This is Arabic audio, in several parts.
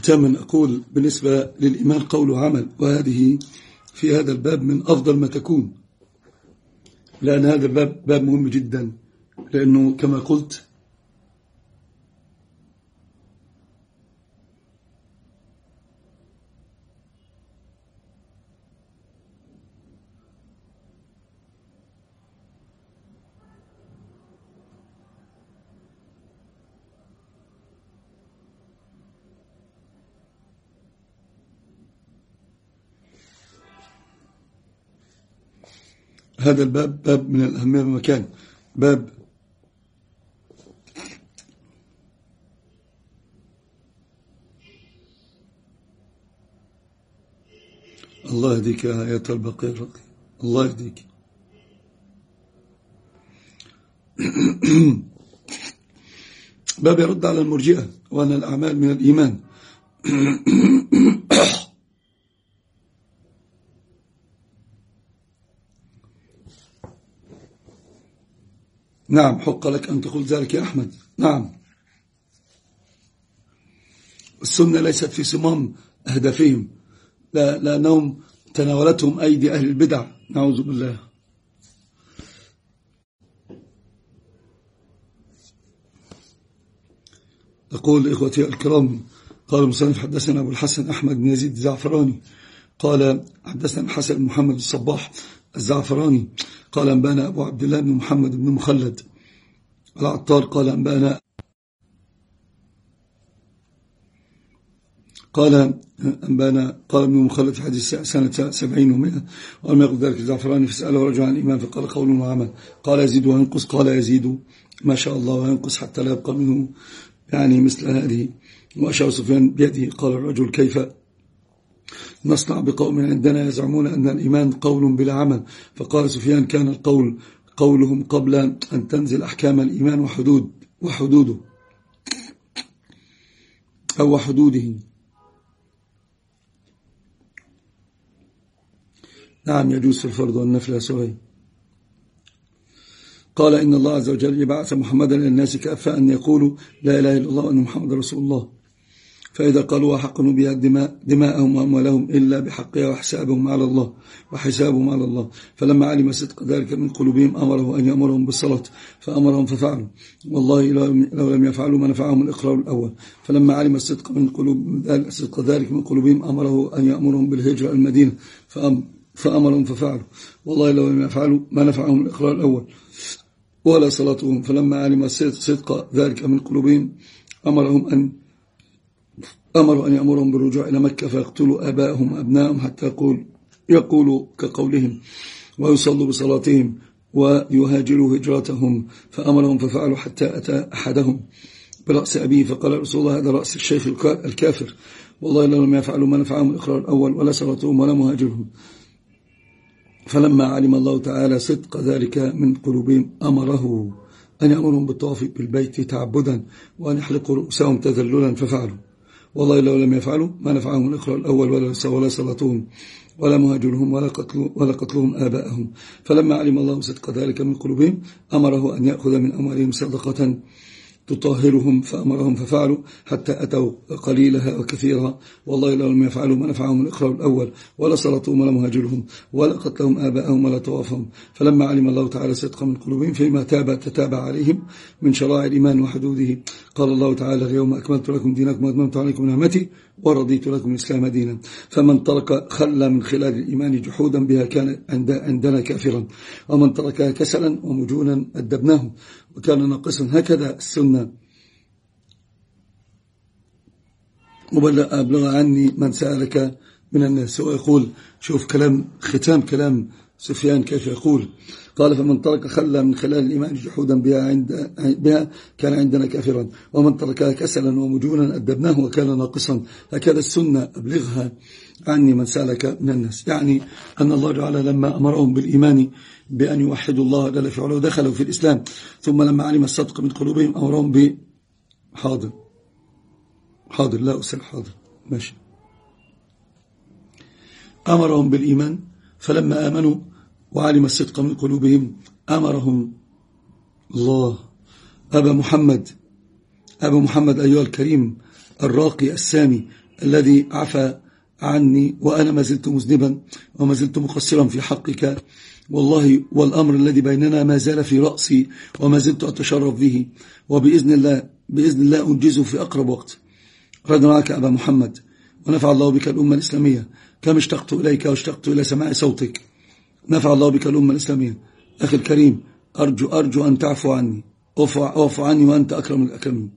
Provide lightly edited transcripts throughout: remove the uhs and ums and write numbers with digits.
ثمن أقول بالنسبة للإيمان قول وعمل، وهذه في هذا الباب من أفضل ما تكون، لأن هذا الباب باب مهم جدا، لأنه كما قلت هذا الباب باب من الأهمية بمكان، باب الله يهديك يا آيات البقية الرقي، الله يهديك. باب يرد على المرجئة وأن الأعمال من الإيمان. نعم، حق لك أن تقول ذلك يا أحمد. نعم، السنة ليست في صمام أهدافهم، لأنهم تناولتهم أيدي أهل البدع، نعوذ بالله. أقول إخوتي الكرام، قال المصنف حدثنا أبو الحسن أحمد بن يزيد الزعفراني قال حدثنا الحسن بن محمد الصباح الزعفراني قال أنبانا أبو عبد الله بن محمد بن مخلد العطار قال أنبانا قال ابن مخلد في حديث سنة 70 و100. ولم يقل ذلك الزعفراني فسأله رجل عن الإيمان فقال قول وعمل. قال يزيد وينقص؟ قال يزيد ما شاء الله وينقص حتى لا يبقى منه يعني مثل هذه. وأشار سفيان بيده. قال الرجل كيف نصنع بقوم عندنا يزعمون أن الإيمان قول بلا عمل؟ فقال سفيان كان القول قولهم قبل أن تنزل أحكام الإيمان وحدوده أو وحدوده. نعم، يجوز في الفرض والنفل سوي. قال إن الله عز وجل يبعث محمدا للناس كافة أن يقولوا لا إله إلا الله وأن محمد رسول الله، فإذا قالوا حقنوا بها دماءهم وأموالهم إلا بحقها وحسابهم على الله. فلما علم صدق ذلك من قلوبهم أمره أن يأمرهم بالصلاة فأمرهم ففعلوا، والله لو لم يفعلوا ما نفعهم الإقرار الأول. فلما علم صدق ذلك من قلوبهم أمره أن يأمرهم بالهجرة المدينة فأمرهم ففعلوا، والله لو لم يفعلوا ما نفعهم الإقرار الأول ولا صلاتهم. فلما علم صدق ذلك من قلوبهم أمروا أن يأمرهم بالرجوع إلى مكة فيقتلوا آباءهم وأبنائهم حتى يقولوا كقولهم ويصلوا بصلاتهم ويهاجروا هجراتهم. فأمرهم ففعلوا حتى أتى أحدهم برأس أبيه فقال رسول الله هذا رأس الشيخ الكافر، والله لو لم يفعلوا ما نفعهم الإقرار الأول ولا صلاتهم ولا مهاجرهم. فلما علم الله تعالى صدق ذلك من قلوبهم أمره أن يأمرهم بالطواف بالبيت تعبدا وأن يحلقوا رؤوسهم تذللا ففعلوا، والله لو لم يفعلوا ما نفعهم الإقرار الأول ولا صلاتهم ولا مهاجرهم ولا قتلهم آباءهم. فلما علم الله صدق ذلك من قلوبهم أمره أن يأخذ من أموالهم صدقة تطهرهم فأمرهم ففعلوا حتى أتوا قليلها وكثيرها، والله لو لم يفعلوا ما نفعهم الإقرار الأول ولا صلاتهم ولا مهاجرهم ولا قتلهم آباءهم ولا طوافهم. فلما علم الله تعالى صدق من قلوبهم فيما تتابع عليهم من شرائع الإيمان وحدوده قال الله تعالى اليوم أكملت لكم دينكم وأتممت عليكم نعمتي ورضيت لكم الإسلام دينا. فمن ترك خلى من خلال الإيمان جحودا بها كان عندنا كافرا، ومن تركها كسلا ومجونا أدبناه وكان ناقصا. هكذا السنة. أبلغ عني من سألك من الناس. ويقول شوف ختام كلام سفيان كيف يقول. قال فمن ترك خلى من خلال الإيمان جحودا بها كان عندنا كافرا، ومن تركها كسلا ومجونا أدبناه وكان ناقصا. هكذا السنة أبلغها عني من سألك من الناس، يعني أن الله تعالى لما أمرهم بالإيمان بأن يوحدوا الله جل في علاه دخلوا في الإسلام، ثم لما علم الصدق من قلوبهم أمرهم حاضر لا أسأل حاضر ماشي أمرهم بالإيمان. فلما آمنوا وعلم الصدق من قلوبهم أمرهم الله. أبا محمد أيها الكريم الراقي السامي الذي عفى عني وأنا ما زلت مذنبا وما زلت مقصرا في حقك والله، والأمر الذي بيننا ما زال في رأسي وما زلت أتشرف به، وبإذن الله أنجزه في أقرب وقت. رضا معك أبا محمد، ونفع الله بك الأمة الإسلامية كم اشتقت إليك واشتقت إلى سماع صوتك. نفع الله بك الأمة الإسلامية. أخي الكريم، أرجو أن تعفو عني، أعفو عني وأنت أكرم الأكرمين.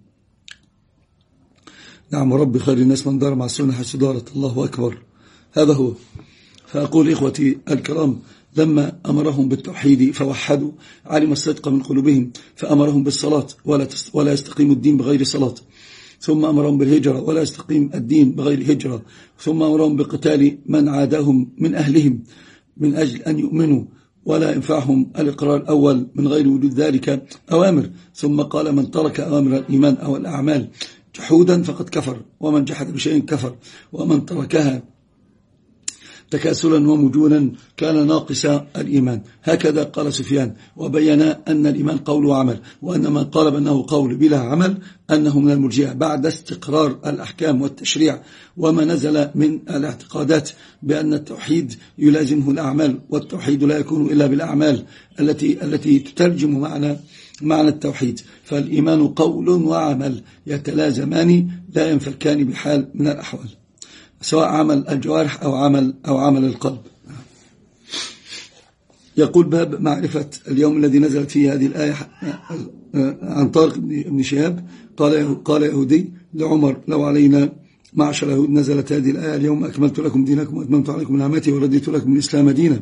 نعم، رب خير الناس من دار مع السنة حيث دارت. الله أكبر. هذا هو. فأقول إخوتي الكرام، لما أمرهم بالتوحيد فوحدوا علم الصدق من قلوبهم، فأمرهم بالصلاة ولا يستقيم الدين بغير صلاة، ثم أمرهم بالهجرة ولا يستقيم الدين بغير هجرة، ثم أمرهم بقتال من عاداهم من أهلهم من أجل أن يؤمنوا، ولا ينفعهم الإقرار الأول من غير وجود ذلك أوامر، ثم قال من ترك أوامر الإيمان أو الأعمال جحودا فقد كفر، ومن جحد بشيء كفر، ومن تركها تكاسلا ومجونا كان ناقص الإيمان. هكذا قال سفيان، وبين أن الإيمان قول وعمل، وأن من قال بأنه قول بلا عمل أنه من المرجئة بعد استقرار الأحكام والتشريع وما نزل من الاعتقادات بأن التوحيد يلازمه الأعمال، والتوحيد لا يكون إلا بالأعمال التي تترجم معنى التوحيد. فالإيمان قول وعمل يتلازمان لا ينفكان بحال من الأحوال، سواء عمل الجوارح أو عمل القلب. يقول باب معرفة اليوم الذي نزلت فيه هذه الآية عن طارق بن شهاب قال يهودي لعمر: لو علينا معشر يهود نزلت هذه الآية: اليوم أكملت لكم دينكم وأتممت عليكم نعمتي ورضيت لكم الإسلام دينا،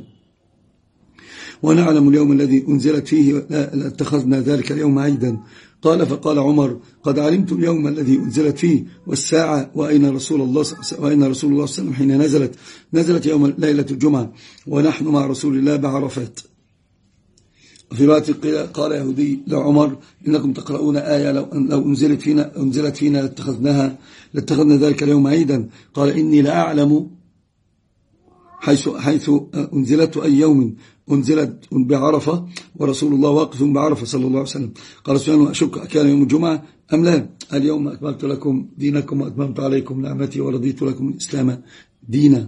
ونعلم اليوم الذي أنزلت فيه لاتخذنا ذلك اليوم عيدا. قال: فقال عمر: قد علمت اليوم الذي أنزلت فيه والساعة وأين رسول الله صلى الله عليه وسلم حين نزلت يوم ليلة الجمعة ونحن مع رسول الله بعرفات. في رواية قال يهودي لعمر: إنكم تقرؤون آية لو أنزلت فينا لاتخذنا ذلك اليوم عيدا. قال: إني لأعلم حيث أنزلت أي يوم أنزلت بعرفة ورسول الله واقف بعرفة صلى الله عليه وسلم. قال سفيان: أشك أكان يوم الجمعة أم لا؟ اليوم أكملت لكم دينكم وأتممت عليكم نعمتي ورضيت لكم الإسلام دينا.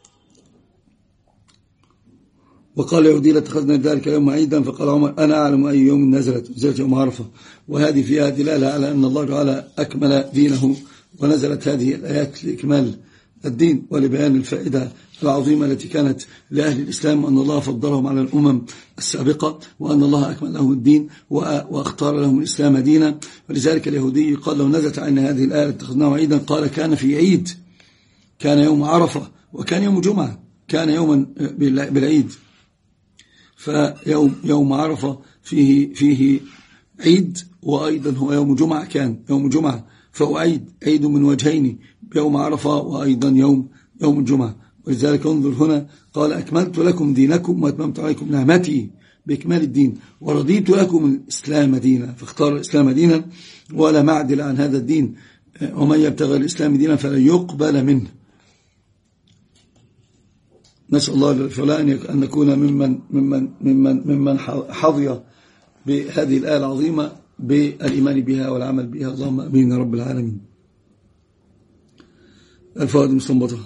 وقال يهودي: لاتخذنا ذلك يوم عيدا. فقال عمر: أنا أعلم أي يوم نزلت يوم عرفة. وهذه فيها دلالة على أن الله تعالى أكمل دينه، ونزلت هذه الآيات لإكمال الدين ولبيان الفائدة العظيمة التي كانت لأهل الإسلام، وأن الله فضلهم على الأمم السابقة، وأن الله أكمل لهم الدين واختار لهم الإسلام دينا. ولذلك اليهودي قال: لو نزلت عنا هذه الآية لاتخذناه عيدا. قال: كان في عيد، كان يوم عرفة وكان يوم جمعة، كان يوما بالعيد. فيوم عرفة فيه عيد، وأيضا هو يوم جمعة، كان يوم جمعة فهو عيد من وجهين، بيوم عرفة وأيضا يوم الجمعة. ولذلك انظر هنا قال: أكملت لكم دينكم وأتممت عليكم نعمتي بإكمال الدين ورضيت لكم الإسلام دينا. فاختار الإسلام دينا ولا معدل عن هذا الدين، ومن يبتغي الإسلام دينا فلن يقبل منه. نسأل الله فلا أن نكون ممن حظي بهذه الآية العظيمة بالإيمان بها والعمل بها. اللهم أمين يا رب العالمين. الفوائد المستنبطة: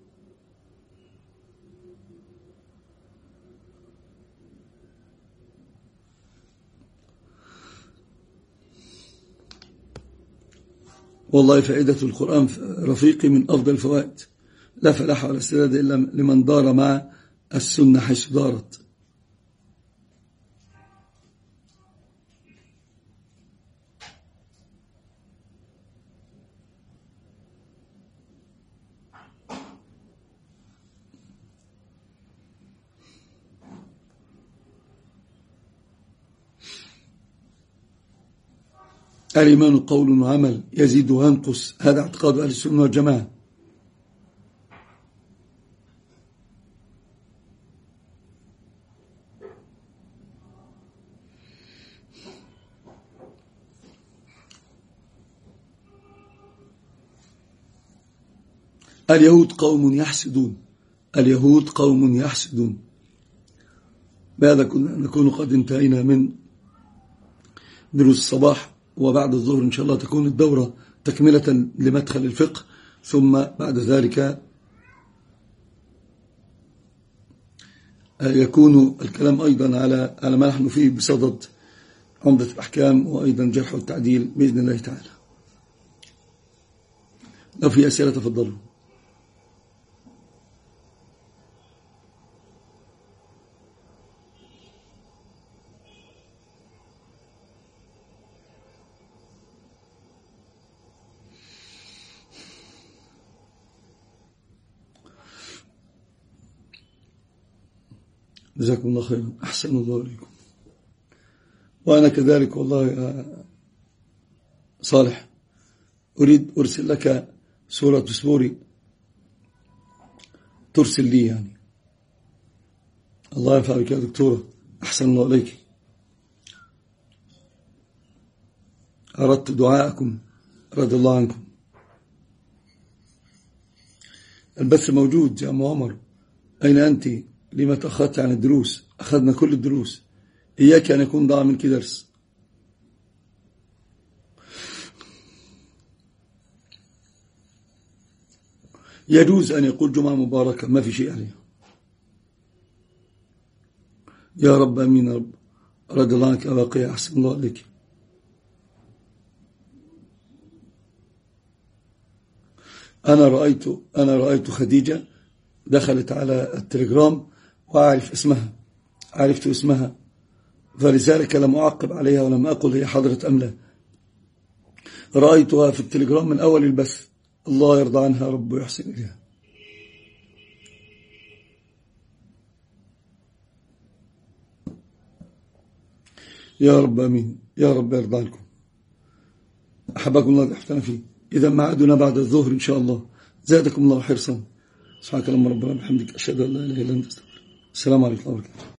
والله فائدة القرآن رفيقي من أفضل الفوائد، لا فلاح ولا استداد إلا لمن دار مع السنة حيث دارت. الإيمان قول وعمل يزيد وينقص، هذا اعتقاد أهل السنة والجماعة. اليهود قوم يحسدون. بهذا نكون قد انتهينا من دروس الصباح، وبعد الظهر إن شاء الله تكون الدورة تكملة لمدخل الفقه، ثم بعد ذلك يكون الكلام أيضا على ما نحن فيه بصدد عمدة الأحكام، وأيضا جرح والتعديل بإذن الله تعالى. لو في أسئلة تفضلوا. جزاكم الله خيرا، أحسن الله إليكم. وأنا كذلك والله يا صالح أريد أرسل لك صورة سبوري ترسل لي يعني. الله ينفع بك يا دكتورة، أحسن الله إليك. أردت دعاءكم رضي الله عنكم. البث موجود يا أم عمر، أين أنت؟ لما تأخذت عن الدروس؟ أخذنا كل الدروس، إياك أن يكون ضاع منك درس. يجوز أن يقول جمعة مباركة، ما في شيء عليه. يا رب أمين يا رب، رضي الله عنك أباقي، أحسن الله عليك. أنا رأيت خديجة دخلت على التليجرام وأعرف اسمها، عرفت اسمها، فلذلك لم أعقب عليها ولم أقل هي حضرت أم لا. رأيتها في التليجرام من أول البث. الله يرضى عنها رب ويحسن إليها. يا رب أمين، يا رب يرضى عنكم. أحبكم الله تحتنا فيه. إذا معادنا بعد الظهر إن شاء الله. زادكم الله حرصا. سبحانك اللهم ربنا بحمدك، أشهد أن لا إله إلا أنت، أستغفرك. السلام عليكم ورحمة الله وبركاته.